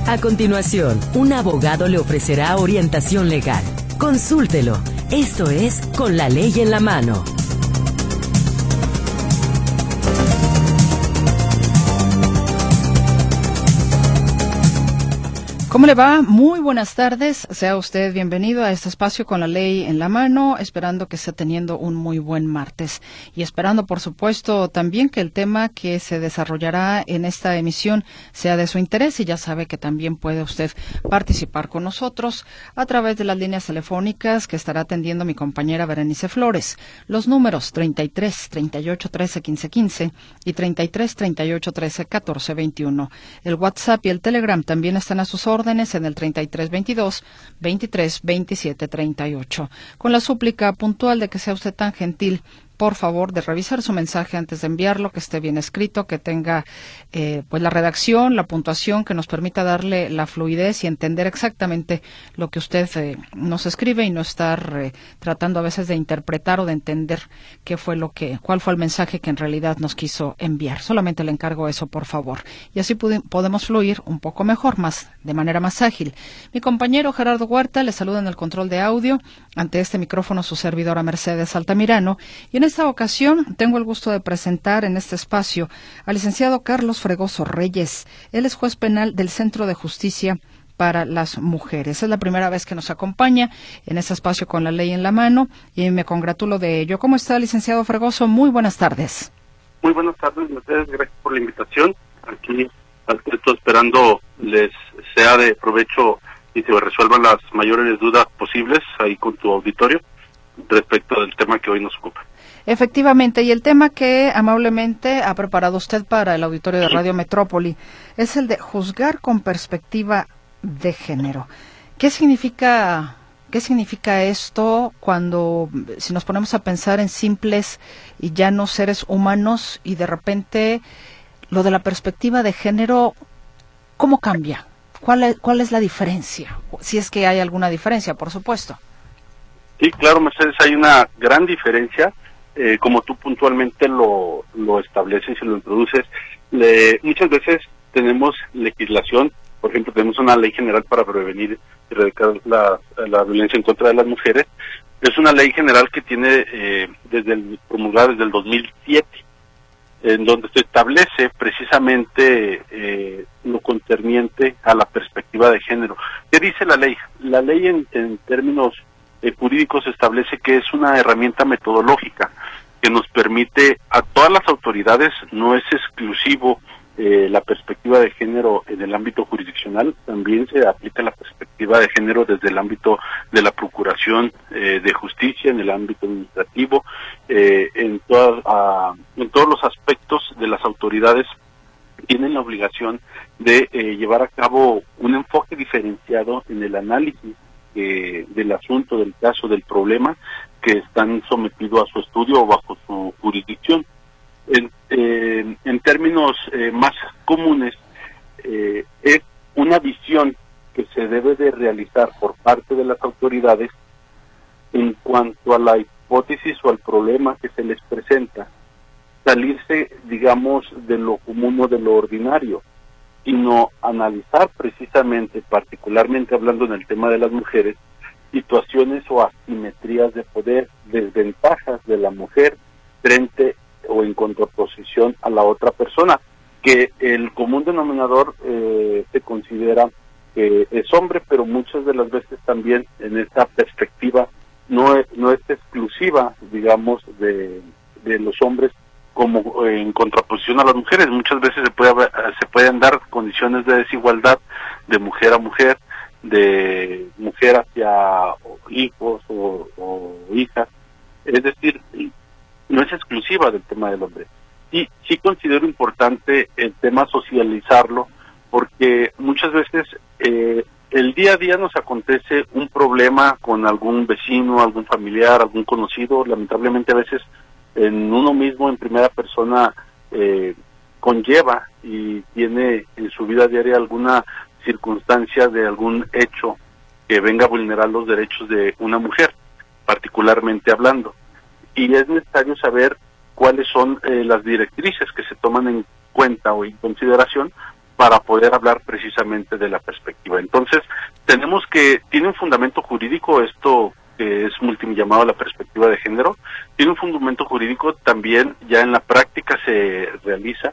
A continuación, un abogado le ofrecerá orientación legal. Consúltelo. Esto es Con la Ley en la Mano. ¿Cómo le va? Muy buenas tardes. Sea usted bienvenido a este espacio Con la Ley en la Mano, esperando que esté teniendo un muy buen martes y esperando, por supuesto, también que el tema que se desarrollará en esta emisión sea de su interés, y ya sabe que también puede usted participar con nosotros a través de las líneas telefónicas que estará atendiendo mi compañera Berenice Flores. Los números 33 38 13 15 15 y 33 38 13 14 21. El WhatsApp y el Telegram también están a sus órdenes en el 33 22 23 27 38. Con la súplica puntual de que sea usted tan gentil, por favor, de revisar su mensaje antes de enviarlo, que esté bien escrito, que tenga pues la redacción, la puntuación que nos permita darle la fluidez y entender exactamente lo que usted nos escribe, y no estar tratando a veces de interpretar o de entender cuál fue el mensaje que en realidad nos quiso enviar. Solamente le encargo eso, por favor. Y así podemos fluir un poco mejor, de manera más ágil. Mi compañero Gerardo Huerta le saluda en el control de audio. Ante este micrófono su servidora Mercedes Altamirano. Y en esta ocasión tengo el gusto de presentar en este espacio al licenciado Carlos Fregoso Reyes. Él es juez penal del Centro de Justicia para las Mujeres. Es la primera vez que nos acompaña en este espacio Con la Ley en la Mano y me congratulo de ello. ¿Cómo está, licenciado Fregoso? Muy buenas tardes. Muy buenas tardes, Mercedes. Gracias por la invitación. Aquí estoy esperando les sea de provecho y se resuelvan las mayores dudas posibles ahí con tu auditorio respecto del tema que hoy nos ocupa. Efectivamente, y el tema que amablemente ha preparado usted para el auditorio de Radio Metrópoli es el de juzgar con perspectiva de género. ¿Qué significa esto cuando, si nos ponemos a pensar en simples y llanos seres humanos, y de repente lo de la perspectiva de género, cómo cambia? ¿Cuál es la diferencia? Si es que hay alguna diferencia, por supuesto. Sí, claro, Mercedes, hay una gran diferencia. Como tú puntualmente lo estableces y lo introduces, muchas veces tenemos legislación. Por ejemplo, tenemos una ley general para prevenir y erradicar la violencia en contra de las mujeres. Es una ley general que tiene promulgada desde el 2007, en donde se establece precisamente lo concerniente a la perspectiva de género. ¿Qué dice la ley? La ley en términos jurídicos establece que es una herramienta metodológica que nos permite a todas las autoridades, no es exclusivo la perspectiva de género en el ámbito jurisdiccional, también se aplica la perspectiva de género desde el ámbito de la procuración de justicia, en el ámbito administrativo, en todos los aspectos de las autoridades tienen la obligación de llevar a cabo un enfoque diferenciado en el análisis del asunto, del caso, del problema que están sometidos a su estudio o bajo su jurisdicción. En términos más comunes, es una visión que se debe de realizar por parte de las autoridades en cuanto a la hipótesis o al problema que se les presenta, salirse, digamos, de lo común o de lo ordinario, sino analizar precisamente, particularmente hablando en el tema de las mujeres, situaciones o asimetrías de poder, desventajas de la mujer frente o en contraposición a la otra persona, que el común denominador se considera que es hombre, pero muchas de las veces también en esta perspectiva no es exclusiva, digamos, de los hombres como en contraposición a las mujeres. Muchas veces se pueden dar condiciones de desigualdad de mujer a mujer, de mujer hacia hijos o hijas, es decir, no es exclusiva del tema del hombre. Y sí considero importante el tema socializarlo, porque muchas veces el día a día nos acontece un problema con algún vecino, algún familiar, algún conocido. Lamentablemente a veces en uno mismo, en primera persona, conlleva y tiene en su vida diaria alguna circunstancia de algún hecho que venga a vulnerar los derechos de una mujer, particularmente hablando. Y es necesario saber cuáles son las directrices que se toman en cuenta o en consideración para poder hablar precisamente de la perspectiva. Entonces, tiene un fundamento jurídico esto que es llamado la perspectiva de género, tiene un fundamento jurídico, también ya en la práctica se realiza,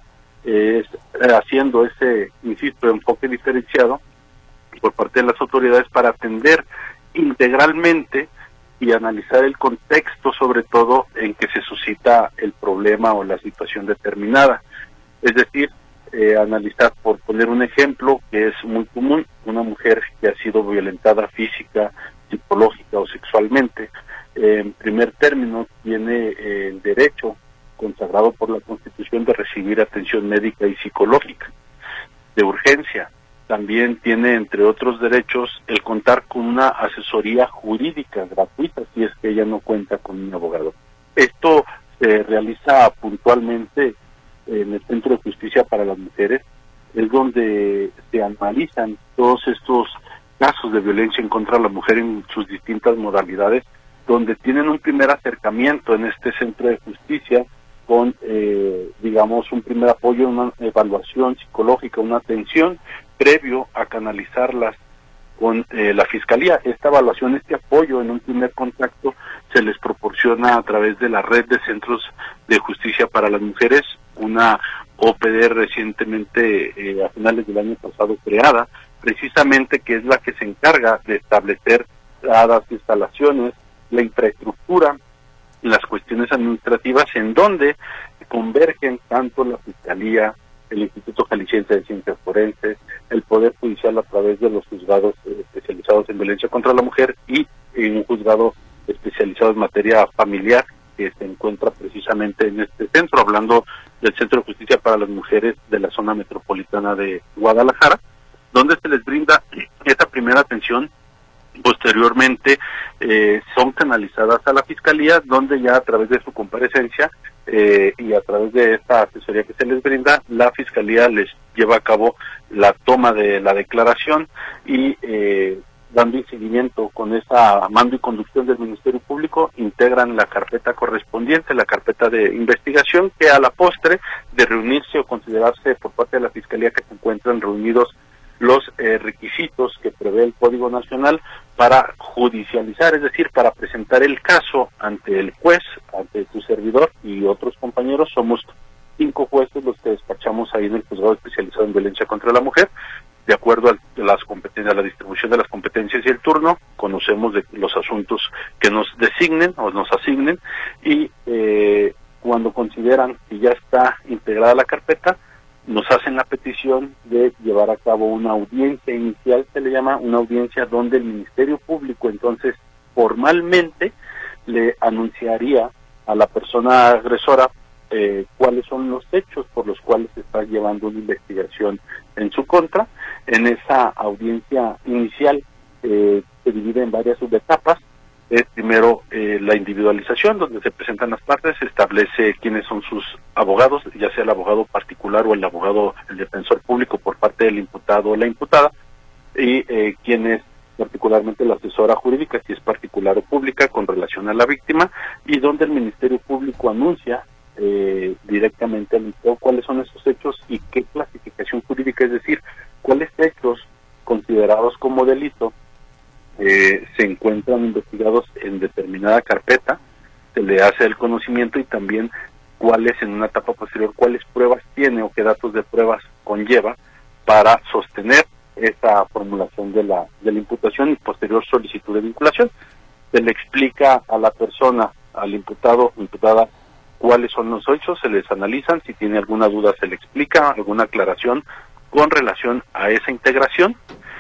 haciendo ese, insisto, enfoque diferenciado por parte de las autoridades para atender integralmente y analizar el contexto, sobre todo en que se suscita el problema o la situación determinada. Es decir, analizar, por poner un ejemplo que es muy común, una mujer que ha sido violentada física, psicológica o sexualmente, en primer término tiene el derecho consagrado por la Constitución de recibir atención médica y psicológica de urgencia. También tiene, entre otros derechos, el contar con una asesoría jurídica gratuita si es que ella no cuenta con un abogado. Esto se realiza puntualmente en el Centro de Justicia para las Mujeres, es donde se analizan todos estos casos de violencia en contra de la mujer en sus distintas modalidades, donde tienen un primer acercamiento en este Centro de Justicia con, digamos, un primer apoyo, una evaluación psicológica, una atención previo a canalizarlas con la Fiscalía. Esta evaluación, este apoyo en un primer contacto se les proporciona a través de la Red de Centros de Justicia para las Mujeres, una OPD recientemente, a finales del año pasado, creada, precisamente, que es la que se encarga de establecer las instalaciones, la infraestructura, las cuestiones administrativas, en donde convergen tanto la Fiscalía, el Instituto Jalisciense de Ciencias Forenses, el Poder Judicial a través de los juzgados especializados en violencia contra la mujer y en un juzgado especializado en materia familiar que se encuentra precisamente en este centro, hablando del Centro de Justicia para las Mujeres de la zona metropolitana de Guadalajara, donde se les brinda esta primera atención. Posteriormente son canalizadas a la Fiscalía, donde ya a través de su comparecencia y a través de esta asesoría que se les brinda, la Fiscalía les lleva a cabo la toma de la declaración y dando seguimiento con esa mando y conducción del Ministerio Público, integran la carpeta correspondiente, la carpeta de investigación, que a la postre de reunirse o considerarse por parte de la Fiscalía que se encuentran reunidos los requisitos que prevé el Código Nacional para judicializar, es decir, para presentar el caso ante el juez, ante tu servidor y otros compañeros. Somos 5 jueces los que despachamos ahí en el juzgado especializado en violencia contra la mujer, de acuerdo a las competencias, a la distribución de las competencias y el turno. Conocemos de los asuntos que nos designen o nos asignen, y cuando consideran que ya está integrada la carpeta, nos hacen la petición de llevar a cabo una audiencia inicial, se le llama una audiencia, donde el Ministerio Público entonces formalmente le anunciaría a la persona agresora cuáles son los hechos por los cuales se está llevando una investigación en su contra. En esa audiencia inicial se divide en varias subetapas. Primero la individualización, donde se presentan las partes, se establece quiénes son sus abogados, ya sea el abogado particular o el defensor público por parte del imputado o la imputada, y quién es particularmente la asesora jurídica, si es particular o pública, con relación a la víctima, y donde el Ministerio Público anuncia directamente al imputado cuáles son esos hechos y qué clasificación jurídica, es decir, cuáles hechos considerados como delito se encuentran investigados en determinada carpeta, se le hace el conocimiento, y también cuáles, en una etapa posterior, cuáles pruebas tiene o qué datos de pruebas conlleva para sostener esa formulación de la imputación y posterior solicitud de vinculación. Se le explica a la persona, al imputado o imputada, cuáles son los hechos, se les analizan, si tiene alguna duda se le explica, alguna aclaración con relación a esa integración.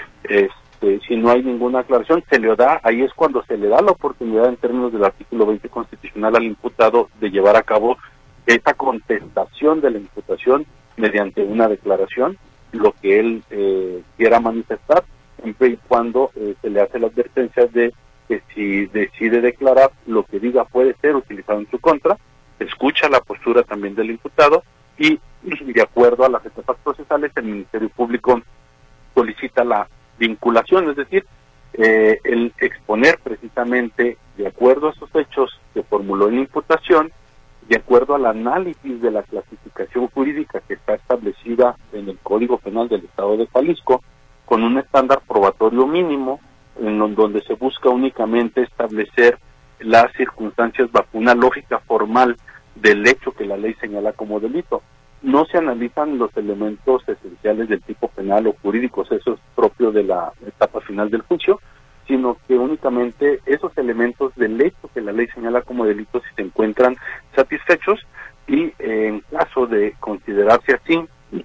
Si no hay ninguna aclaración, se le da, ahí es cuando se le da la oportunidad, en términos del artículo 20 constitucional, al imputado de llevar a cabo esa contestación de la imputación mediante una declaración, lo que él quiera manifestar, siempre y cuando se le hace la advertencia de que si decide declarar, lo que diga puede ser utilizado en su contra. Se escucha la postura también del imputado, y de acuerdo a las etapas procesales, el Ministerio Público solicita la vinculación, es decir, el exponer precisamente, de acuerdo a esos hechos que formuló en la imputación, de acuerdo al análisis de la clasificación jurídica que está establecida en el Código Penal del Estado de Jalisco, con un estándar probatorio mínimo, en donde se busca únicamente establecer las circunstancias bajo una lógica formal del hecho que la ley señala como delito. No se analizan los elementos esenciales del tipo penal o jurídicos, eso es propio de la etapa final del juicio, sino que únicamente esos elementos del hecho que la ley señala como delito, si se encuentran satisfechos, y en caso de considerarse así,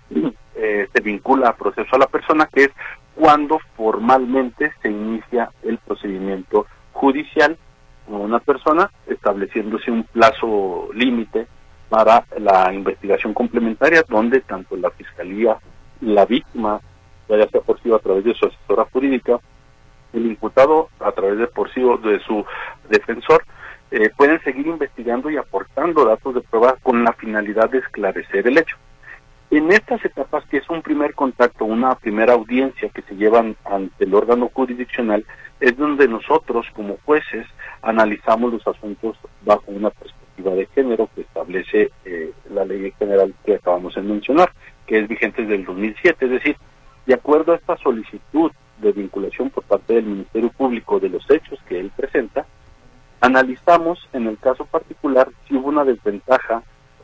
se vincula a proceso a la persona, que es cuando formalmente se inicia el procedimiento judicial con una persona, estableciéndose un plazo límite para la investigación complementaria, donde tanto la Fiscalía, la víctima, ya sea por sí a través de su asesora jurídica, el imputado a través de por sí o de su defensor, pueden seguir investigando y aportando datos de prueba con la finalidad de esclarecer el hecho. En estas etapas, que es un primer contacto, una primera audiencia que se llevan ante el órgano jurisdiccional, es donde nosotros como jueces analizamos los asuntos bajo una perspectiva de género que establece la ley general que acabamos de mencionar, que es vigente desde el 2007, es decir, de acuerdo a esta solicitud de vinculación por parte del Ministerio Público de los hechos que él presenta, analizamos en el caso particular si hubo una desventaja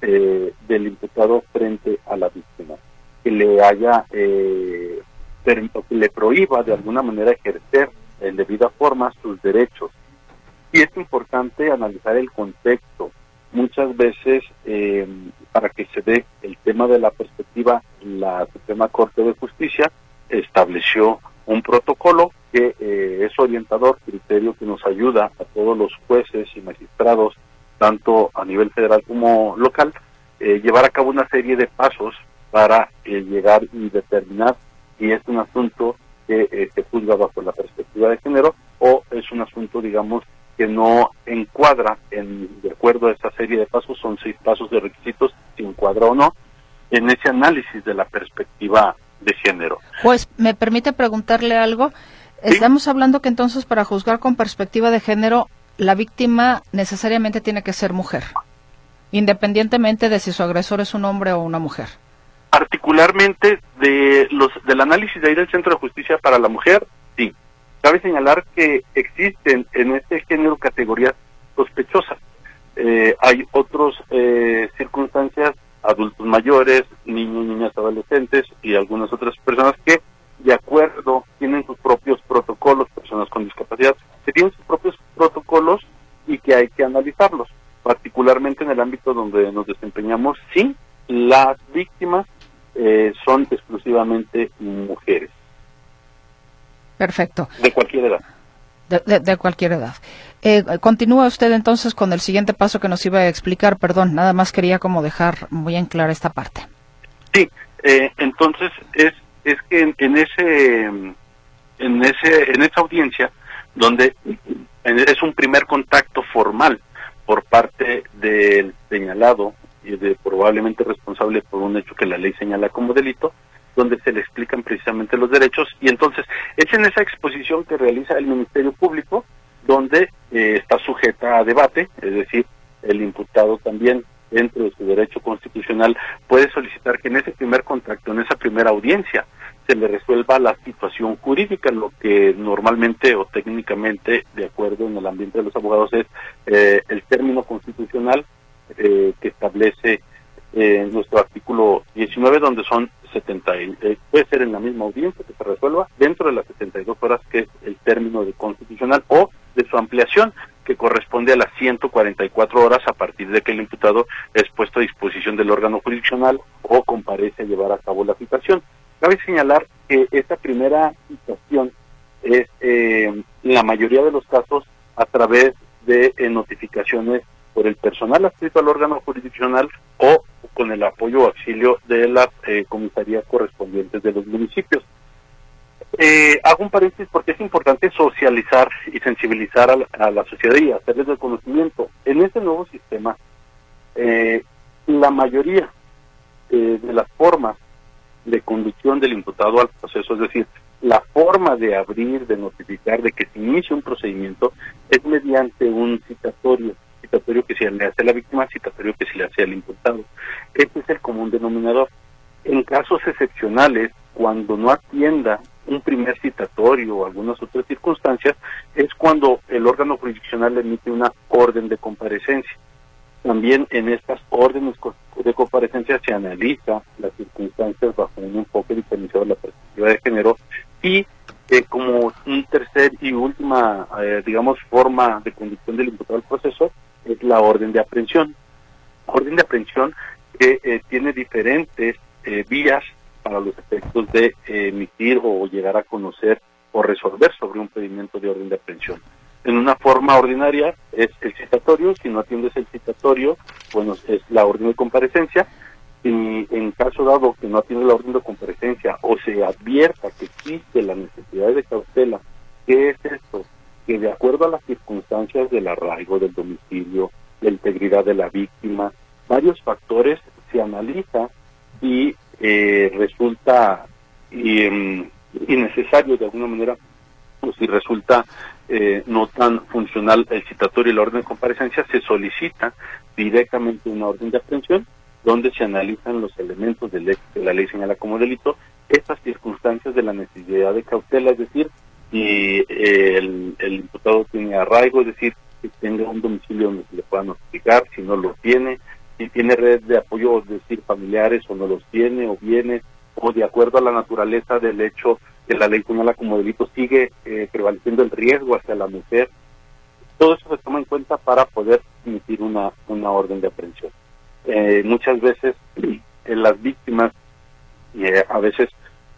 del imputado frente a la víctima, que le haya que le prohíba de alguna manera ejercer en debida forma sus derechos. Y es importante analizar el contexto. Muchas veces, para que se dé el tema de la perspectiva, la Suprema Corte de Justicia estableció un protocolo que es orientador, criterio que nos ayuda a todos los jueces y magistrados, tanto a nivel federal como local, llevar a cabo una serie de pasos para llegar y determinar si es un asunto que se juzga bajo la perspectiva de género o es un asunto, digamos, que no encuadra de acuerdo a esta serie de pasos, son 6 pasos de requisitos, si encuadra o no, en ese análisis de la perspectiva de género. Pues, ¿me permite preguntarle algo? ¿Sí? Estamos hablando que entonces para juzgar con perspectiva de género, la víctima necesariamente tiene que ser mujer, independientemente de si su agresor es un hombre o una mujer. Particularmente del análisis de ahí del Centro de Justicia para la Mujer, sí. Cabe señalar que existen en este género categorías sospechosas. Hay otras circunstancias, adultos mayores, niños, niñas, adolescentes y algunas otras personas que, de acuerdo, tienen sus propios protocolos, personas con discapacidad, que tienen sus propios protocolos y que hay que analizarlos. Particularmente en el ámbito donde nos desempeñamos, sí, las víctimas son exclusivamente mujeres. Perfecto. De cualquier edad. De cualquier edad. Continúa usted entonces con el siguiente paso que nos iba a explicar. Perdón, nada más quería como dejar muy en clara esta parte. Sí, entonces es que en esa audiencia donde es un primer contacto formal por parte del señalado y de probablemente responsable por un hecho que la ley señala como delito, donde se le explican precisamente los derechos, y entonces es en esa exposición que realiza el Ministerio Público donde está sujeta a debate, es decir, el imputado también, dentro de su derecho constitucional, puede solicitar que en ese primer contacto, en esa primera audiencia, se le resuelva la situación jurídica, lo que normalmente o técnicamente, de acuerdo en el ambiente de los abogados, es el término constitucional que establece nuestro artículo 19, donde son 70, puede ser en la misma audiencia que se resuelva dentro de las 72 horas, que es el término de constitucional, o de su ampliación, que corresponde a las 144 horas a partir de que el imputado es puesto a disposición del órgano jurisdiccional o comparece a llevar a cabo la citación. Cabe señalar que esta primera citación es, en la mayoría de los casos, a través de notificaciones por el personal adscrito al órgano jurisdiccional o con el apoyo o auxilio de las comisarías correspondientes de los municipios. Hago un paréntesis porque es importante socializar y sensibilizar a la sociedad y hacerles el conocimiento. En este nuevo sistema, la mayoría de las formas de conducción del imputado al proceso, es decir, la forma de abrir, de notificar, de que se inicie un procedimiento, es mediante un citatorio citatorio que se le hace a la víctima, citatorio que se le hace al imputado. Este es el común denominador. En casos excepcionales, cuando no atienda un primer citatorio o algunas otras circunstancias, es cuando el órgano jurisdiccional emite una orden de comparecencia. También en estas órdenes de comparecencia se analiza las circunstancias bajo un enfoque diferenciado de la perspectiva de género y como un tercer y última, forma de conducción del imputado al proceso es la orden de aprehensión. Orden de aprehensión que tiene diferentes vías para los efectos de emitir o llegar a conocer o resolver sobre un pedimento de orden de aprehensión. En una forma ordinaria es el citatorio, si no atiendes el citatorio, bueno, es la orden de comparecencia, y en caso dado que no atiende la orden de comparecencia o se advierta que existe la necesidad de cautela, ¿qué es esto? Que de acuerdo a las circunstancias del arraigo, del domicilio, la integridad de la víctima, varios factores se analiza y resulta innecesario de alguna manera, o si resulta no tan funcional el citatorio y la orden de comparecencia, se solicita directamente una orden de aprehensión donde se analizan los elementos del hecho que la ley señala como delito, estas circunstancias de la necesidad de cautela, es decir, si el imputado tiene arraigo, es decir, que tenga un domicilio donde se le pueda notificar, si no lo tiene, si tiene red de apoyo, es decir, familiares o no los tiene o viene, o de acuerdo a la naturaleza del hecho que la ley señala como delito, sigue prevaleciendo el riesgo hacia la mujer. Todo eso se toma en cuenta para poder emitir una orden de aprehensión. Muchas veces las víctimas a veces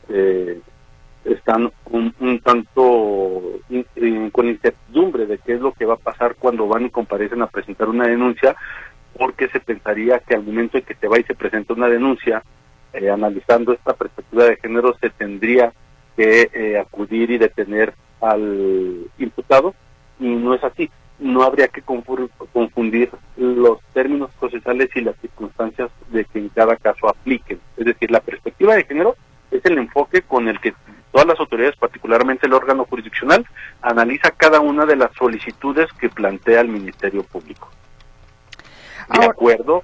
están un tanto con incertidumbre de qué es lo que va a pasar cuando van y comparecen a presentar una denuncia, porque se pensaría que al momento en que se va y se presenta una denuncia, analizando esta perspectiva de género, se tendría que acudir y detener al imputado, y no es así. No habría que confundir los términos procesales y las circunstancias de que en cada caso apliquen. Es decir, la perspectiva de género es el enfoque con el que todas las autoridades, particularmente el órgano jurisdiccional, analiza cada una de las solicitudes que plantea el Ministerio Público, de acuerdo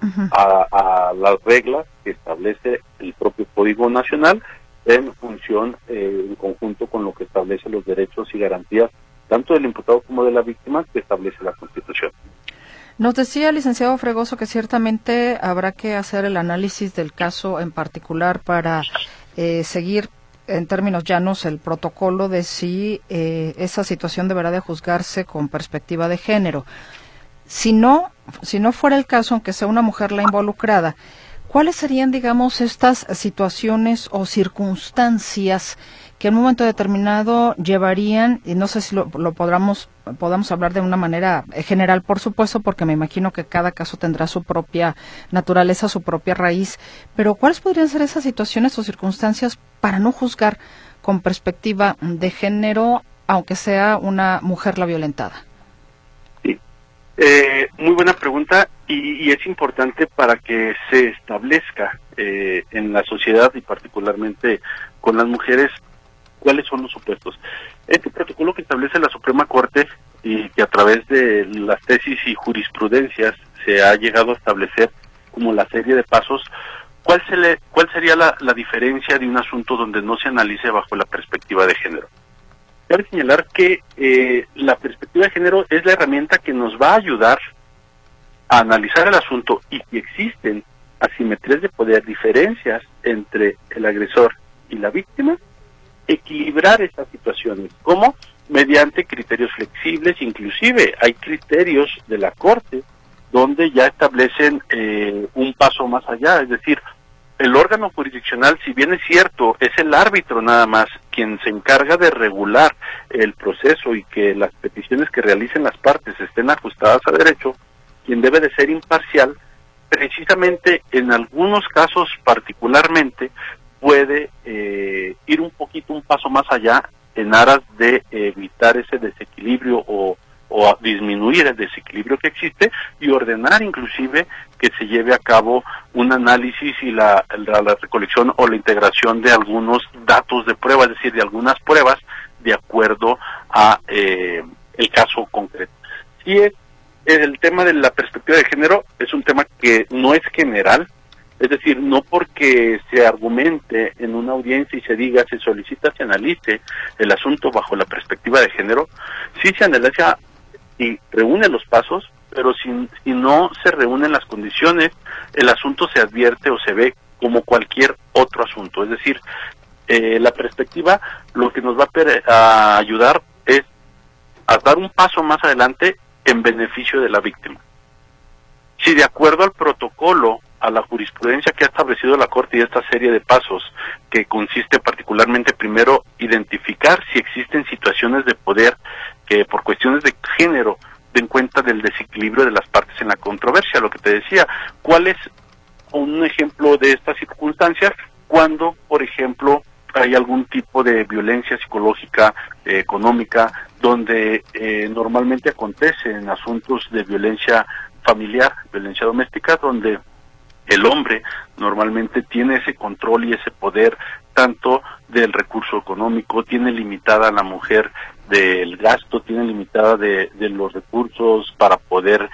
a las reglas que establece el propio Código Nacional, en función, en conjunto con lo que establece los derechos y garantías tanto del imputado como de la víctima que establece la Constitución. Nos decía el licenciado Fregoso que ciertamente habrá que hacer el análisis del caso en particular para seguir en términos llanos el protocolo de si esa situación deberá de juzgarse con perspectiva de género. Si no fuera el caso, aunque sea una mujer la involucrada, ¿cuáles serían, digamos, estas situaciones o circunstancias que en un momento determinado llevarían, y no sé si lo podamos hablar de una manera general, por supuesto, porque me imagino que cada caso tendrá su propia naturaleza, su propia raíz, pero ¿cuáles podrían ser esas situaciones o circunstancias para no juzgar con perspectiva de género, aunque sea una mujer la violentada? Sí, muy buena pregunta, y es importante para que se establezca en la sociedad y particularmente con las mujeres cuáles son los supuestos. Este protocolo que establece la Suprema Corte y que a través de las tesis y jurisprudencias se ha llegado a establecer como la serie de pasos, ¿cuál sería la diferencia de un asunto donde no se analice bajo la perspectiva de género? Cabe señalar que la perspectiva de género es la herramienta que nos va a ayudar a analizar el asunto y que existen asimetrías de poder, diferencias entre el agresor y la víctima, equilibrar estas situaciones, como mediante criterios flexibles. Inclusive hay criterios de la Corte donde ya establecen un paso más allá, es decir, el órgano jurisdiccional, si bien es cierto, es el árbitro nada más quien se encarga de regular el proceso y que las peticiones que realicen las partes estén ajustadas a derecho, quien debe de ser imparcial, precisamente en algunos casos particularmente, puede ir un paso más allá en aras de evitar ese desequilibrio o a disminuir el desequilibrio que existe y ordenar inclusive que se lleve a cabo un análisis y la recolección o la integración de algunos datos de prueba, es decir, de algunas pruebas de acuerdo a el caso concreto. Si es el tema de la perspectiva de género es un tema que no es general, es decir, no porque se argumente en una audiencia y se diga, se solicita, se analice el asunto bajo la perspectiva de género, sí se analiza y reúne los pasos, pero si no se reúnen las condiciones, el asunto se advierte o se ve como cualquier otro asunto. Es decir, la perspectiva lo que nos va a ayudar es a dar un paso más adelante en beneficio de la víctima. Si de acuerdo al protocolo, a la jurisprudencia que ha establecido la Corte y esta serie de pasos, que consiste particularmente primero identificar si existen situaciones de poder que por cuestiones de género den cuenta del desequilibrio de las partes en la controversia, lo que te decía, ¿cuál es un ejemplo de estas circunstancias? Cuando, por ejemplo, hay algún tipo de violencia psicológica, económica, donde normalmente acontece en asuntos de violencia familiar, violencia doméstica, donde el hombre normalmente tiene ese control y ese poder tanto del recurso económico, tiene limitada a la mujer del gasto, tiene limitada de los recursos para poder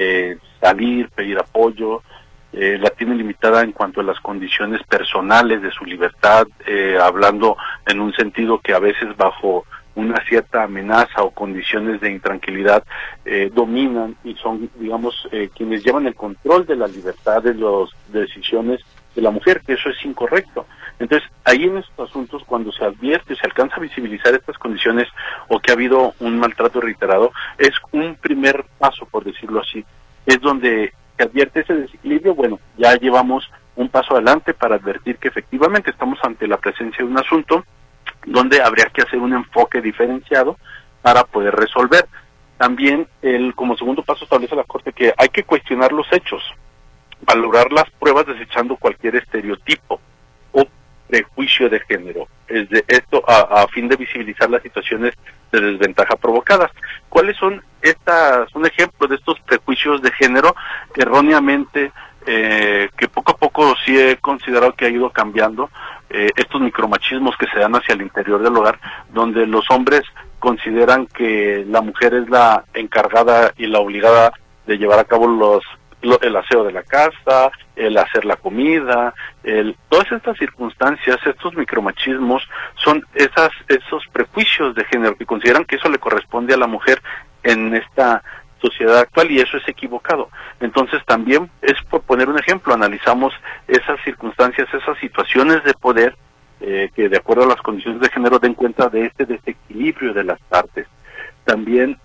salir, pedir apoyo, la tiene limitada en cuanto a las condiciones personales de su libertad, hablando en un sentido que a veces bajo una cierta amenaza o condiciones de intranquilidad dominan y son, digamos, quienes llevan el control de la libertad de las decisiones de la mujer, que eso es incorrecto. Entonces, ahí en estos asuntos, cuando se advierte, se alcanza a visibilizar estas condiciones o que ha habido un maltrato reiterado, es un primer paso, por decirlo así. Es donde se advierte ese desequilibrio, bueno, ya llevamos un paso adelante para advertir que efectivamente estamos ante la presencia de un asunto donde habría que hacer un enfoque diferenciado para poder resolver. También, como segundo paso, establece la Corte que hay que cuestionar los hechos, valorar las pruebas desechando cualquier estereotipo o prejuicio de género. Es de esto a fin de visibilizar las situaciones de desventaja provocadas. ¿Cuáles son un ejemplo de estos prejuicios de género erróneamente, que poco a poco sí he considerado que ha ido cambiando, estos micromachismos que se dan hacia el interior del hogar, donde los hombres consideran que la mujer es la encargada y la obligada de llevar a cabo el aseo de la casa, el hacer la comida, todas estas circunstancias, estos micromachismos son esos prejuicios de género que consideran que eso le corresponde a la mujer en esta sociedad actual, y eso es equivocado. Entonces también es, por poner un ejemplo, analizamos esas circunstancias, esas situaciones de poder que de acuerdo a las condiciones de género den cuenta de este desequilibrio de las partes. También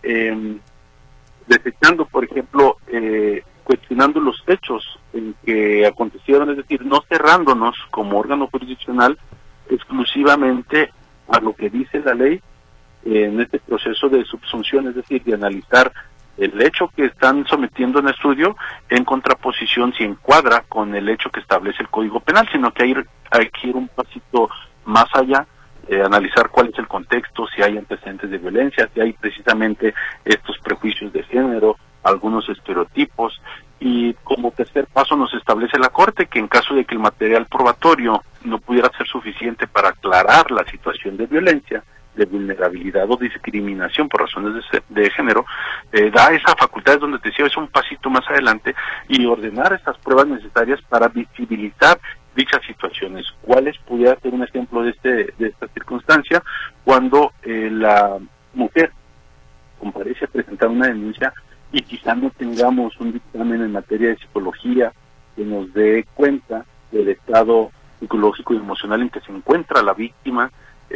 desechando, por ejemplo, cuestionando los hechos en que acontecieron, es decir, no cerrándonos como órgano jurisdiccional exclusivamente a lo que dice la ley en este proceso de subsunción, es decir, de analizar el hecho que están sometiendo en estudio en contraposición si encuadra con el hecho que establece el Código Penal, sino que hay que ir un pasito más allá, analizar cuál es el contexto, si hay antecedentes de violencia, si hay precisamente estos prejuicios de género, algunos estereotipos, y como tercer paso nos establece la Corte que en caso de que el material probatorio no pudiera ser suficiente para aclarar la situación de violencia, de vulnerabilidad o discriminación por razones de género, da esa facultad, es donde te decía, es un pasito más adelante, y ordenar estas pruebas necesarias para visibilizar dichas situaciones. ¿Cuáles pudiera ser un ejemplo de esta circunstancia? Cuando la mujer comparece a presentar una denuncia y quizá no tengamos un dictamen en materia de psicología que nos dé cuenta del estado psicológico y emocional en que se encuentra la víctima,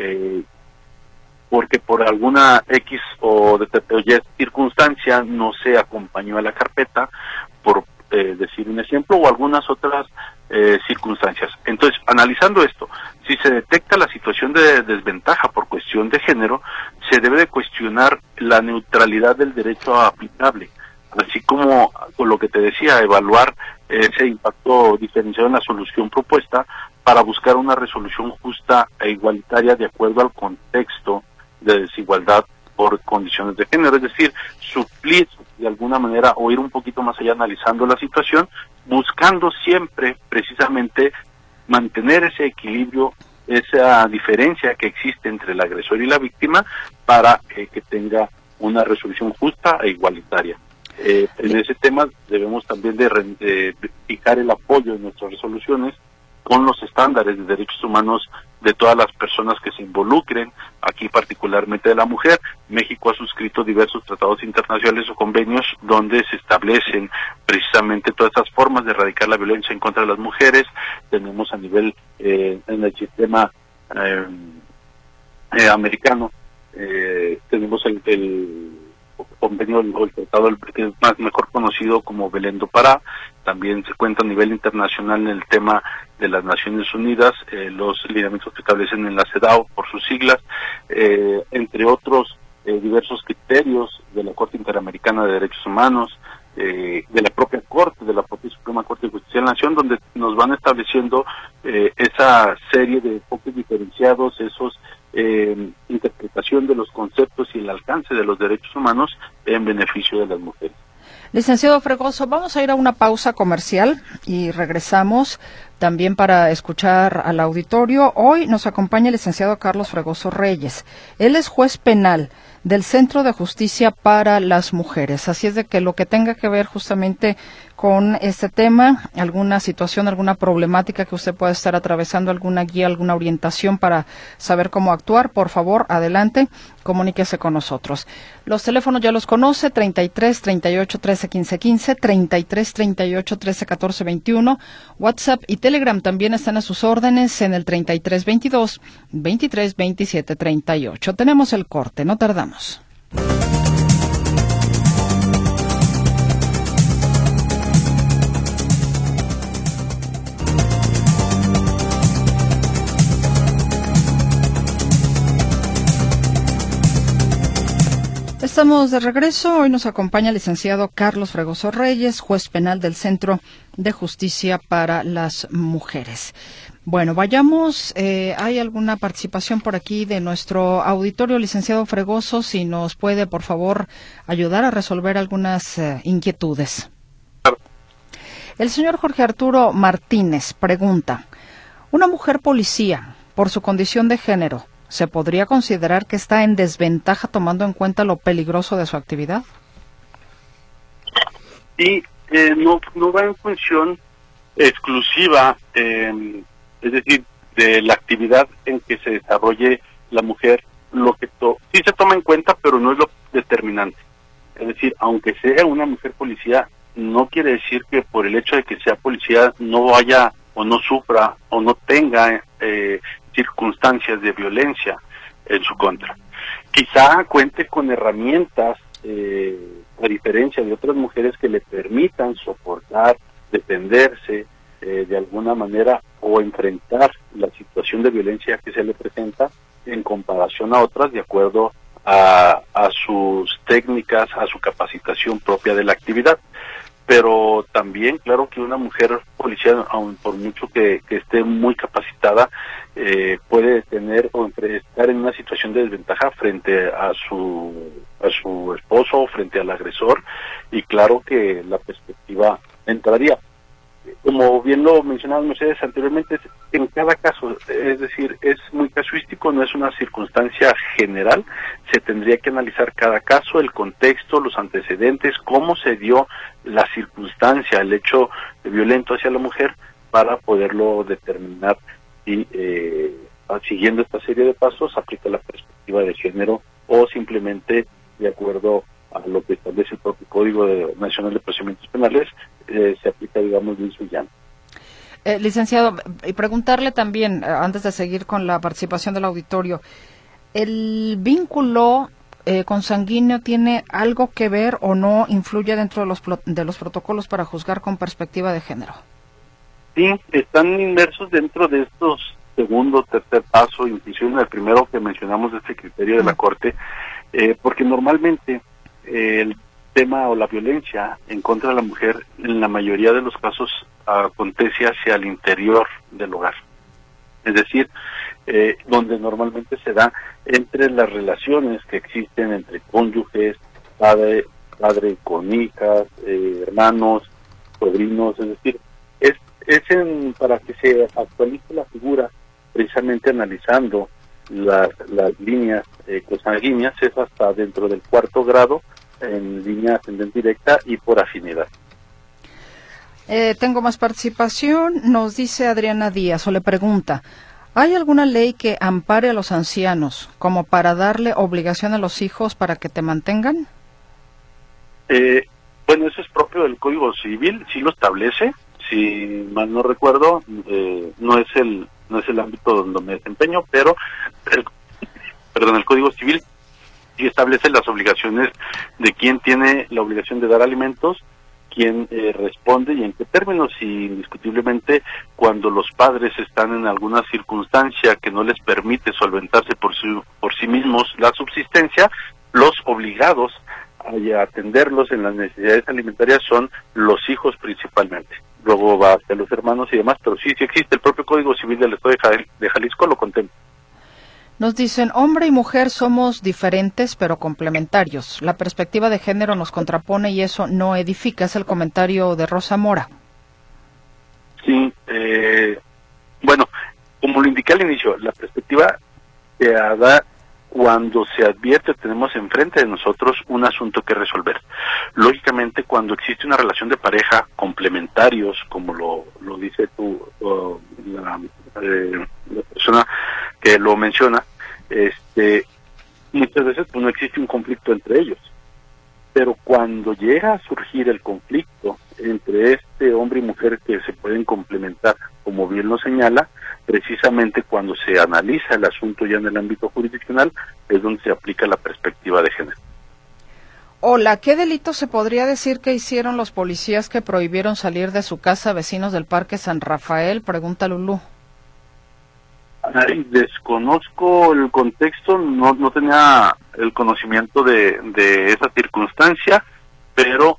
porque por alguna X o Y circunstancia no se acompañó a la carpeta, por decir un ejemplo, o algunas otras circunstancias. Entonces, analizando esto, si se detecta la situación de desventaja por cuestión de género, se debe de cuestionar la neutralidad del derecho aplicable, así como con lo que te decía, evaluar ese impacto diferenciado en la solución propuesta para buscar una resolución justa e igualitaria de acuerdo al contexto de desigualdad por condiciones de género, es decir, suplir de alguna manera o ir un poquito más allá analizando la situación, buscando siempre precisamente mantener ese equilibrio, esa diferencia que existe entre el agresor y la víctima para que tenga una resolución justa e igualitaria. En ese tema debemos también de fijar el apoyo de nuestras resoluciones con los estándares de derechos humanos de todas las personas que se involucren, aquí particularmente de la mujer. México ha suscrito diversos tratados internacionales o convenios donde se establecen precisamente todas estas formas de erradicar la violencia en contra de las mujeres. Tenemos a nivel en el sistema americano, tenemos el convenio o el tratado que es mejor conocido como Belén do Pará. También se cuenta a nivel internacional en el tema de las Naciones Unidas, los lineamientos que establecen en la CEDAW por sus siglas, entre otros diversos criterios de la Corte Interamericana de Derechos Humanos, de la propia Corte, de la propia Suprema Corte de Justicia de la Nación, donde nos van estableciendo esa serie de enfoques diferenciados, esos interpretación de los conceptos y el alcance de los derechos humanos en beneficio de las mujeres. Licenciado Fregoso, vamos a ir a una pausa comercial y regresamos también para escuchar al auditorio. Hoy nos acompaña el licenciado Carlos Fregoso Reyes. Él es juez penal del Centro de Justicia para las Mujeres. Así es de que lo que tenga que ver justamente con este tema, alguna situación, alguna problemática que usted pueda estar atravesando, alguna guía, alguna orientación para saber cómo actuar, por favor, adelante, comuníquese con nosotros. Los teléfonos ya los conoce, 33 38 13 15 15, 33 38 13 14 21, WhatsApp y Telegram también están a sus órdenes en el 33 22 23 27 38. Tenemos el corte, no tardamos. Estamos de regreso. Hoy nos acompaña el licenciado Carlos Fregoso Reyes, juez penal del Centro de Justicia para las Mujeres. Bueno, vayamos. ¿Hay alguna participación por aquí de nuestro auditorio, licenciado Fregoso? Si nos puede, por favor, ayudar a resolver algunas inquietudes. El señor Jorge Arturo Martínez pregunta, ¿una mujer policía, por su condición de género, se podría considerar que está en desventaja tomando en cuenta lo peligroso de su actividad? Y no va en función exclusiva, es decir, de la actividad en que se desarrolle la mujer, lo que sí se toma en cuenta, pero no es lo determinante. Es decir, aunque sea una mujer policía, no quiere decir que por el hecho de que sea policía no vaya o no sufra o no tenga circunstancias de violencia en su contra. Quizá cuente con herramientas, a diferencia de otras mujeres, que le permitan soportar, defenderse de alguna manera o enfrentar la situación de violencia que se le presenta en comparación a otras, de acuerdo a sus técnicas, a su capacitación propia de la actividad. Pero también, claro que una mujer policía, aun por mucho que esté muy capacitada, puede tener o estar en una situación de desventaja frente a su esposo o frente al agresor, y claro que la perspectiva entraría. Como bien lo mencionaban ustedes anteriormente, en cada caso, es decir, es muy casuístico, no es una circunstancia general, se tendría que analizar cada caso, el contexto, los antecedentes, cómo se dio la circunstancia, el hecho violento hacia la mujer, para poderlo determinar y siguiendo esta serie de pasos aplica la perspectiva de género o simplemente de acuerdo a lo que establece el propio Código Nacional de Procedimientos Penales, se aplica, digamos, de su llano. Licenciado, y preguntarle también, antes de seguir con la participación del auditorio, ¿el vínculo consanguíneo tiene algo que ver o no influye dentro de los protocolos para juzgar con perspectiva de género? Sí, están inmersos dentro de estos segundo, tercer paso, inclusive en el primero que mencionamos de este criterio de la Corte, porque normalmente el tema o la violencia en contra de la mujer en la mayoría de los casos acontece hacia el interior del hogar, es decir, donde normalmente se da entre las relaciones que existen entre cónyuges, padre con hijas, hermanos, sobrinos, es decir, para que se actualice la figura, precisamente analizando las líneas consanguíneas, es hasta dentro del cuarto grado, en línea ascendente directa y por afinidad. Tengo más participación. Nos dice Adriana Díaz, o le pregunta, ¿hay alguna ley que ampare a los ancianos como para darle obligación a los hijos para que te mantengan? Bueno, eso es propio del Código Civil, sí lo establece. Si mal no recuerdo, no es el ámbito donde me desempeño, pero el Código Civil sí establece las obligaciones de quién tiene la obligación de dar alimentos, quién responde y en qué términos. Y indiscutiblemente, cuando los padres están en alguna circunstancia que no les permite solventarse por sí mismos la subsistencia, los obligados a atenderlos en las necesidades alimentarias son los hijos principalmente. Luego va hacia los hermanos y demás, pero sí existe. El propio Código Civil del Estado de Jalisco lo contempla. Nos dicen, hombre y mujer somos diferentes pero complementarios. La perspectiva de género nos contrapone y eso no edifica. Es el comentario de Rosa Mora. Sí, bueno, como lo indiqué al inicio, la perspectiva se da cuando se advierte, tenemos enfrente de nosotros un asunto que resolver. Lógicamente, cuando existe una relación de pareja complementarios, como lo dice la persona que lo menciona, muchas veces pues no existe un conflicto entre ellos. Pero cuando llega a surgir el conflicto entre hombre y mujer que se pueden complementar, como bien lo señala, precisamente cuando se analiza el asunto ya en el ámbito jurisdiccional, es donde se aplica la perspectiva de género. Hola, ¿qué delito se podría decir que hicieron los policías que prohibieron salir de su casa a vecinos del Parque San Rafael? Pregunta Lulú. Desconozco el contexto, no tenía el conocimiento de esa circunstancia, pero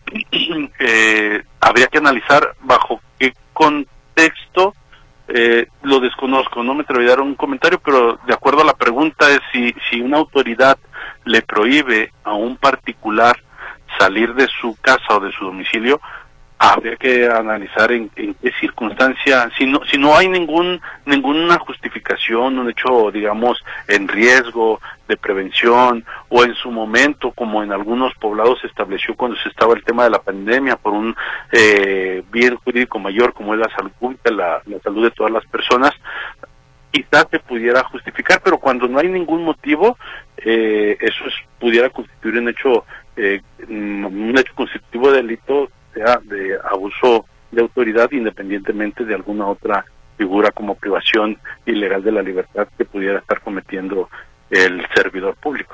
habría que analizar bajo qué contexto. Lo desconozco, no me atrevería a dar un comentario, pero de acuerdo a la pregunta es si una autoridad le prohíbe a un particular salir de su casa o de su domicilio, habría que analizar en qué circunstancia, si no hay ninguna justificación, un hecho, digamos, en riesgo de prevención, o en su momento, como en algunos poblados se estableció cuando se estaba el tema de la pandemia, por un bien jurídico mayor como es la salud pública, la salud de todas las personas, quizás se pudiera justificar, pero cuando no hay ningún motivo, pudiera constituir un hecho constitutivo de delito, sea de abuso de autoridad, independientemente de alguna otra figura como privación ilegal de la libertad que pudiera estar cometiendo el servidor público.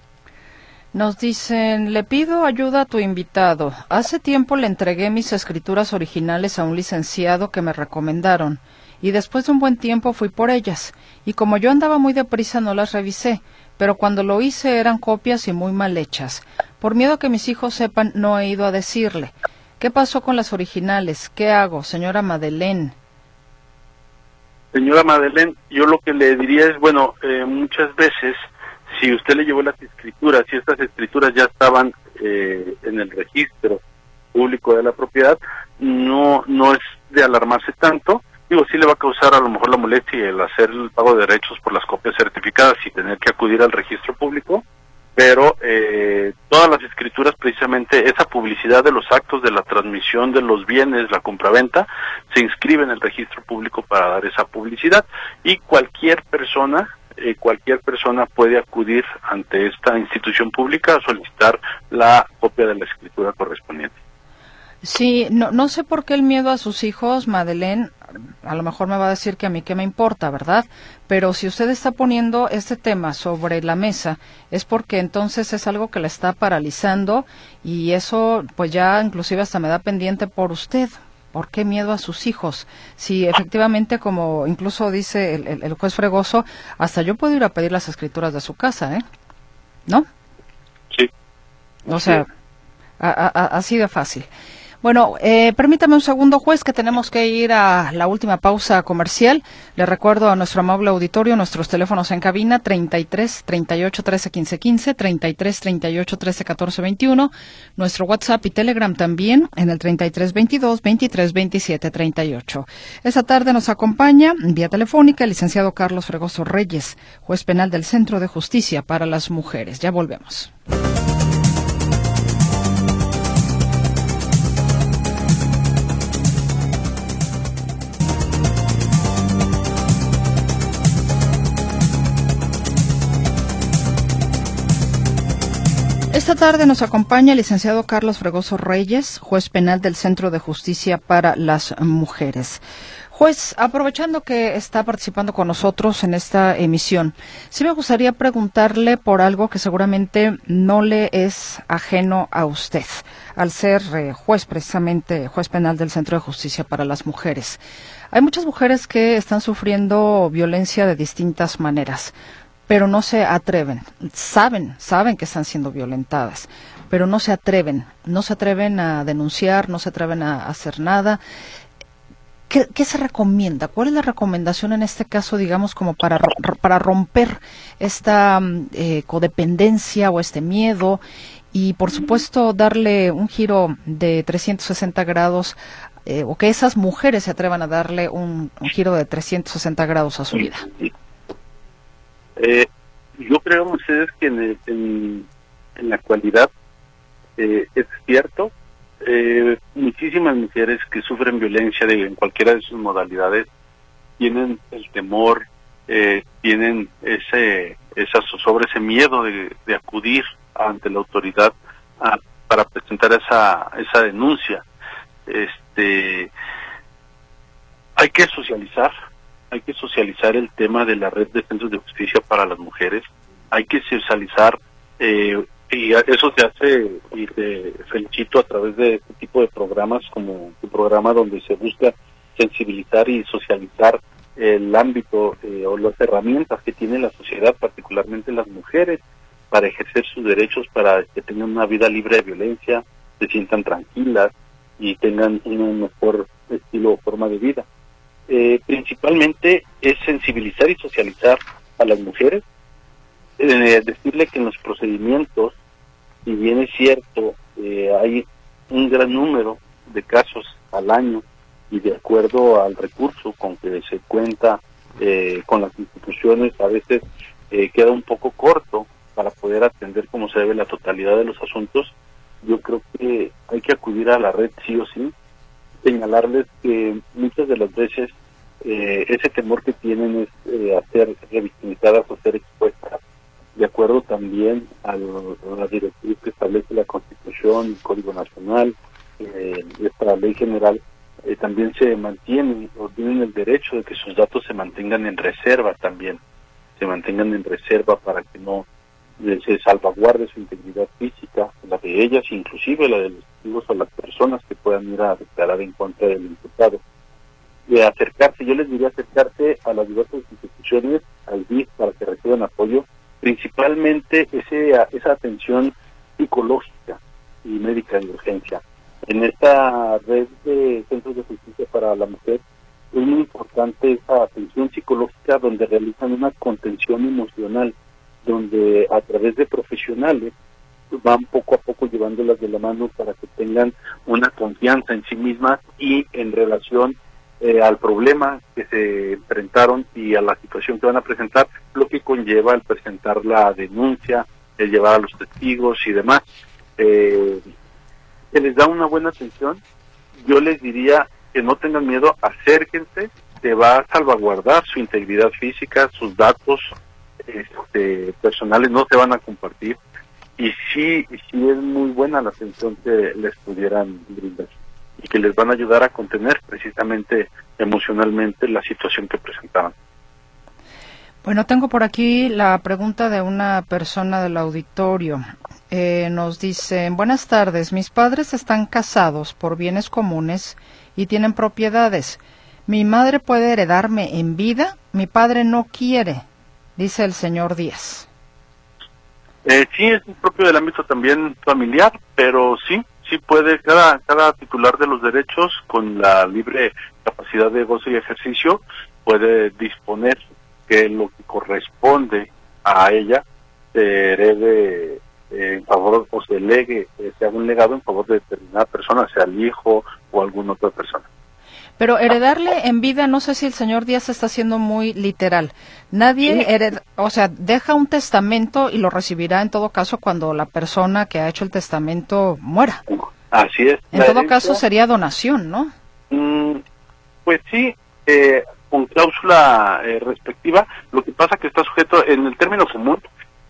Nos dicen, le pido ayuda a tu invitado. Hace tiempo le entregué mis escrituras originales a un licenciado que me recomendaron, y después de un buen tiempo fui por ellas, y como yo andaba muy deprisa no las revisé, pero cuando lo hice eran copias y muy mal hechas. Por miedo a que mis hijos sepan, no he ido a decirle. ¿Qué pasó con las originales? ¿Qué hago, señora Madeleine? Señora Madeleine, yo lo que le diría es, muchas veces, si usted le llevó las escrituras, si estas escrituras ya estaban en el registro público de la propiedad, no es de alarmarse tanto. Digo, sí le va a causar a lo mejor la molestia el hacer el pago de derechos por las copias certificadas y tener que acudir al registro público, pero todas las escrituras, precisamente esa publicidad de los actos de la transmisión de los bienes, la compraventa, se inscribe en el registro público para dar esa publicidad, y cualquier persona puede acudir ante esta institución pública a solicitar la copia de la escritura correspondiente. Sí, no sé por qué el miedo a sus hijos, Madeleine. A lo mejor me va a decir que a mí qué me importa, ¿verdad? Pero si usted está poniendo este tema sobre la mesa, es porque entonces es algo que la está paralizando, y eso pues ya inclusive hasta me da pendiente por usted. ¿Por qué miedo a sus hijos? Si efectivamente, como incluso dice el juez Fregoso, hasta yo puedo ir a pedir las escrituras de su casa, ¿no? Sí. O sea, así de fácil. Bueno, permítame un segundo, juez, que tenemos que ir a la última pausa comercial. Le recuerdo a nuestro amable auditorio nuestros teléfonos en cabina: 33 38 13 15 15, 33 38 13 14 21, nuestro WhatsApp y Telegram también en el 33 22 23 27 38. Esta tarde nos acompaña vía telefónica el licenciado Carlos Fregoso Reyes, juez penal del Centro de Justicia para las Mujeres. Ya volvemos. Esta tarde nos acompaña el licenciado Carlos Fregoso Reyes, juez penal del Centro de Justicia para las Mujeres. Juez, aprovechando que está participando con nosotros en esta emisión, sí me gustaría preguntarle por algo que seguramente no le es ajeno a usted, al ser juez, precisamente juez penal del Centro de Justicia para las Mujeres. Hay muchas mujeres que están sufriendo violencia de distintas maneras, pero no se atreven, saben que están siendo violentadas, pero no se atreven a denunciar, no se atreven a hacer nada. ¿Qué se recomienda? ¿Cuál es la recomendación en este caso, digamos, como para romper esta codependencia o este miedo y, por supuesto, darle un giro de 360 grados o que esas mujeres se atrevan a darle un giro de 360 grados a su vida? Yo creo, Mercedes, que en la actualidad es cierto, muchísimas mujeres que sufren violencia en cualquiera de sus modalidades tienen el temor, tienen ese miedo de acudir ante la autoridad para presentar esa denuncia. Hay que socializar el tema de la red de centros de justicia para las mujeres, hay que socializar, y eso se hace, y te felicito, a través de este tipo de programas, como tu programa, donde se busca sensibilizar y socializar el ámbito o las herramientas que tiene la sociedad, particularmente las mujeres, para ejercer sus derechos, para que tengan una vida libre de violencia, se sientan tranquilas y tengan un mejor estilo o forma de vida. Principalmente es sensibilizar y socializar a las mujeres, decirle que en los procedimientos, si bien es cierto, hay un gran número de casos al año y de acuerdo al recurso con que se cuenta con las instituciones, a veces queda un poco corto para poder atender como se debe la totalidad de los asuntos. Yo creo que hay que acudir a la red sí o sí, señalarles que muchas de las veces ese temor que tienen es a ser revictimizadas o ser expuestas, de acuerdo también a la directriz que establece la Constitución, el Código Nacional, esta ley general. También se mantienen o tienen el derecho de que sus datos se mantengan en reserva también, para que no se salvaguarde su integridad física, la de ellas, inclusive la de los testigos o las personas que puedan ir a declarar en contra del imputado. De acercarse, yo les diría acercarse a las diversas instituciones, al DIF, para que reciban apoyo, principalmente esa atención psicológica y médica de urgencia. En esta red de centros de justicia para la mujer es muy importante esa atención psicológica, donde realizan una contención emocional, donde a través de profesionales van poco a poco llevándolas de la mano para que tengan una confianza en sí mismas y en relación al problema que se enfrentaron y a la situación que van a presentar, lo que conlleva el presentar la denuncia, el llevar a los testigos y demás. Se les da una buena atención. Yo les diría que no tengan miedo, acérquense, se va a salvaguardar su integridad física, sus datos personales no se van a compartir, y sí es muy buena la atención que les pudieran brindar y que les van a ayudar a contener precisamente emocionalmente la situación que presentaban. Bueno, tengo por aquí la pregunta de una persona del auditorio. Nos dicen: buenas tardes, mis padres están casados por bienes comunes y tienen propiedades. ¿Mi madre puede heredarme en vida? Mi padre no quiere, dice el señor Díaz. Sí, es propio del ámbito también familiar, pero sí puede cada titular de los derechos, con la libre capacidad de goce y ejercicio, puede disponer que lo que corresponde a ella se herede en favor, o se legue, se haga un legado en favor de determinada persona, sea el hijo o alguna otra persona. Pero heredarle en vida, no sé si el señor Díaz está siendo muy literal. Nadie hereda, o sea, deja un testamento y lo recibirá en todo caso cuando la persona que ha hecho el testamento muera. Así es. En todo caso sería donación, ¿no? Pues sí, con cláusula respectiva. Lo que pasa que está sujeto, en el término común,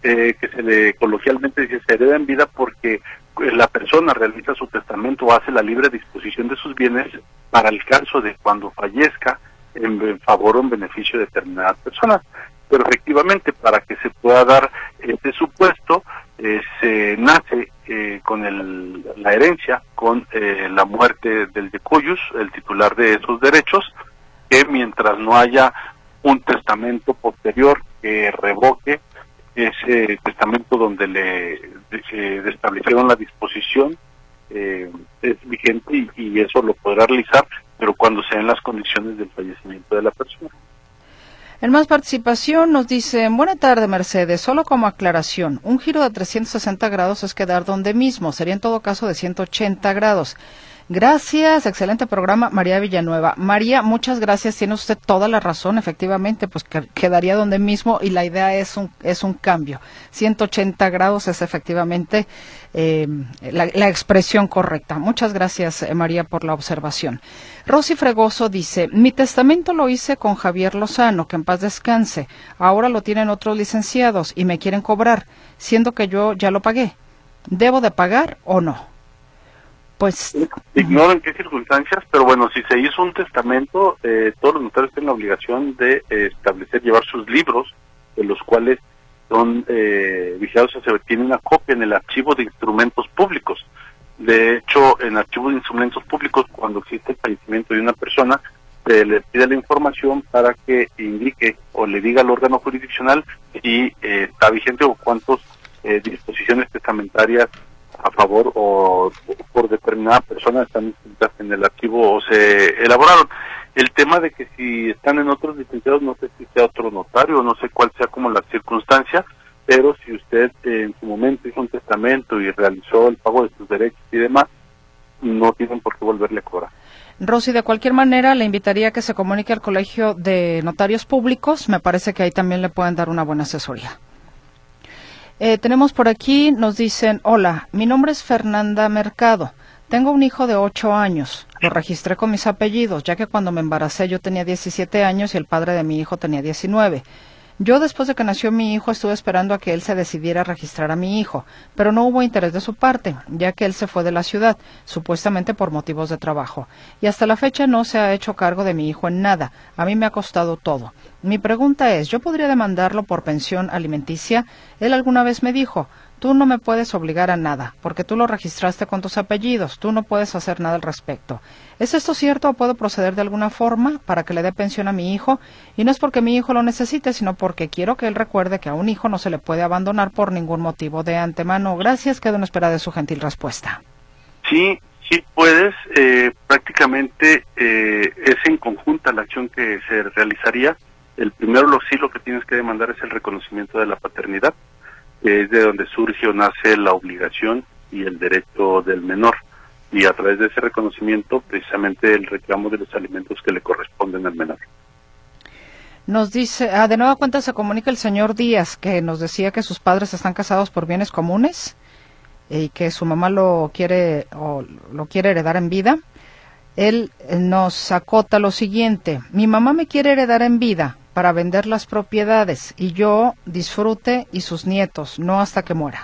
que se le coloquialmente dice se hereda en vida porque la persona realiza su testamento o hace la libre disposición de sus bienes para el caso de cuando fallezca en favor o en beneficio de determinadas personas. Pero efectivamente, para que se pueda dar este supuesto, se nace con la herencia, con la muerte del decuyus, el titular de esos derechos, que mientras no haya un testamento posterior que revoque ese testamento donde le establecieron la disposición, es vigente y eso lo podrá realizar, pero cuando sean las condiciones del fallecimiento de la persona. En más participación nos dicen, buena tarde Mercedes, solo como aclaración, un giro de 360 grados es quedar donde mismo, sería en todo caso de 180 grados. Gracias, excelente programa, María Villanueva. María, muchas gracias, tiene usted toda la razón, efectivamente, pues quedaría donde mismo y la idea es un cambio. 180 grados es efectivamente la expresión correcta. Muchas gracias, María, por la observación. Rosy Fregoso dice, mi testamento lo hice con Javier Lozano, que en paz descanse. Ahora lo tienen otros licenciados y me quieren cobrar, siendo que yo ya lo pagué. ¿Debo de pagar o no? Pues ignoro en qué circunstancias, pero bueno, si se hizo un testamento, todos los notarios tienen la obligación de llevar sus libros, de los cuales son vigilados, se tiene una copia en el archivo de instrumentos públicos. De hecho, en archivo de instrumentos públicos, cuando existe el fallecimiento de una persona, se le pide la información para que indique o le diga al órgano jurisdiccional si está vigente o cuántas disposiciones testamentarias a favor o por determinada persona están inscritas en el archivo o se elaboraron. El tema de que si están en otros licenciados, no sé si sea otro notario, no sé cuál sea como la circunstancia, pero si usted en su momento hizo un testamento y realizó el pago de sus derechos y demás, no tienen por qué volverle a cobrar. Rosy, de cualquier manera, le invitaría a que se comunique al Colegio de Notarios Públicos, me parece que ahí también le pueden dar una buena asesoría. Tenemos por aquí, nos dicen, hola, mi nombre es Fernanda Mercado, tengo un hijo de 8 años, lo registré con mis apellidos, ya que cuando me embaracé yo tenía 17 años y el padre de mi hijo tenía 19. Yo después de que nació mi hijo estuve esperando a que él se decidiera a registrar a mi hijo, pero no hubo interés de su parte, ya que él se fue de la ciudad, supuestamente por motivos de trabajo, y hasta la fecha no se ha hecho cargo de mi hijo en nada, a mí me ha costado todo. Mi pregunta es, ¿yo podría demandarlo por pensión alimenticia? Él alguna vez me dijo, tú no me puedes obligar a nada, porque tú lo registraste con tus apellidos, tú no puedes hacer nada al respecto. ¿Es esto cierto o puedo proceder de alguna forma para que le dé pensión a mi hijo? Y no es porque mi hijo lo necesite, sino porque quiero que él recuerde que a un hijo no se le puede abandonar por ningún motivo. De antemano, gracias, quedo en espera de su gentil respuesta. Sí puedes, prácticamente es en conjunta la acción que se realizaría. El primero, lo que tienes que demandar es el reconocimiento de la paternidad, que es de donde surge o nace la obligación y el derecho del menor, y a través de ese reconocimiento, precisamente el reclamo de los alimentos que le corresponden al menor. Nos dice, de nueva cuenta se comunica el señor Díaz, que nos decía que sus padres están casados por bienes comunes y que su mamá lo quiere heredar en vida. Él nos acota lo siguiente, mi mamá me quiere heredar en vida para vender las propiedades y yo disfrute y sus nietos, no hasta que muera.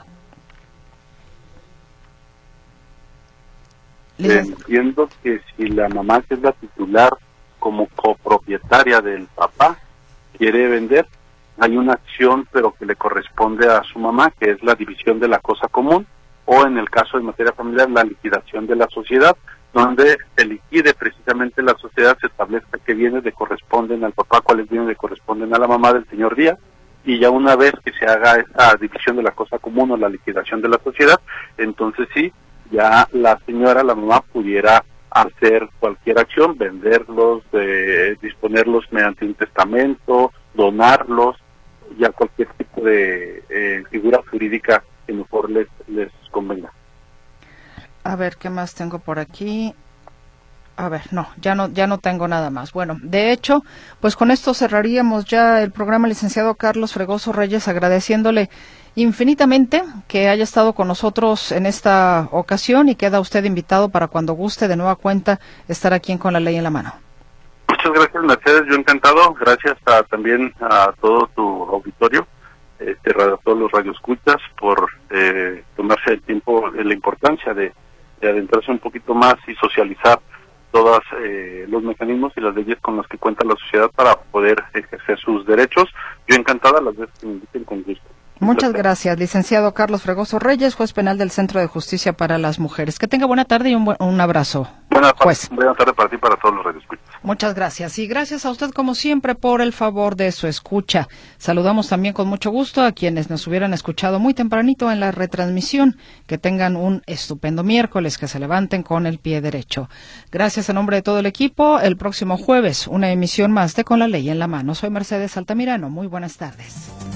Entiendo que si la mamá, que es la titular como copropietaria del papá, quiere vender, hay una acción pero que le corresponde a su mamá, que es la división de la cosa común, o en el caso de materia familiar, la liquidación de la sociedad, donde se liquide precisamente la sociedad, se establezca qué bienes le corresponden al papá, cuáles bienes le corresponden a la mamá del señor Díaz, y ya una vez que se haga esa división de la cosa común o la liquidación de la sociedad, entonces sí, ya la señora, la mamá, pudiera hacer cualquier acción, venderlos, disponerlos mediante un testamento, donarlos, ya cualquier tipo de figura jurídica que mejor les convenga. A ver, ¿qué más tengo por aquí? A ver, no, ya no tengo nada más. Bueno, de hecho, pues con esto cerraríamos ya el programa, licenciado Carlos Fregoso Reyes, agradeciéndole infinitamente que haya estado con nosotros en esta ocasión y queda usted invitado para cuando guste de nueva cuenta estar aquí en Con la Ley en la Mano. Muchas gracias, Mercedes, yo encantado. Gracias también a todo tu auditorio, a todos los radioescuchas por tomarse el tiempo, la importancia de adentrarse un poquito más y socializar todos los mecanismos y las leyes con las que cuenta la sociedad para poder ejercer sus derechos. Yo encantada las veces que me inviten, con gusto. Muchas gracias, licenciado Carlos Fregoso Reyes, juez penal del Centro de Justicia para las Mujeres. Que tenga buena tarde y un abrazo. Buena tarde para ti y para todos los radioescuchas. Muchas gracias. Y gracias a usted, como siempre, por el favor de su escucha. Saludamos también con mucho gusto a quienes nos hubieran escuchado muy tempranito en la retransmisión. Que tengan un estupendo miércoles, que se levanten con el pie derecho. Gracias en nombre de todo el equipo. El próximo jueves, una emisión más de Con la Ley en la Mano. Soy Mercedes Altamirano. Muy buenas tardes.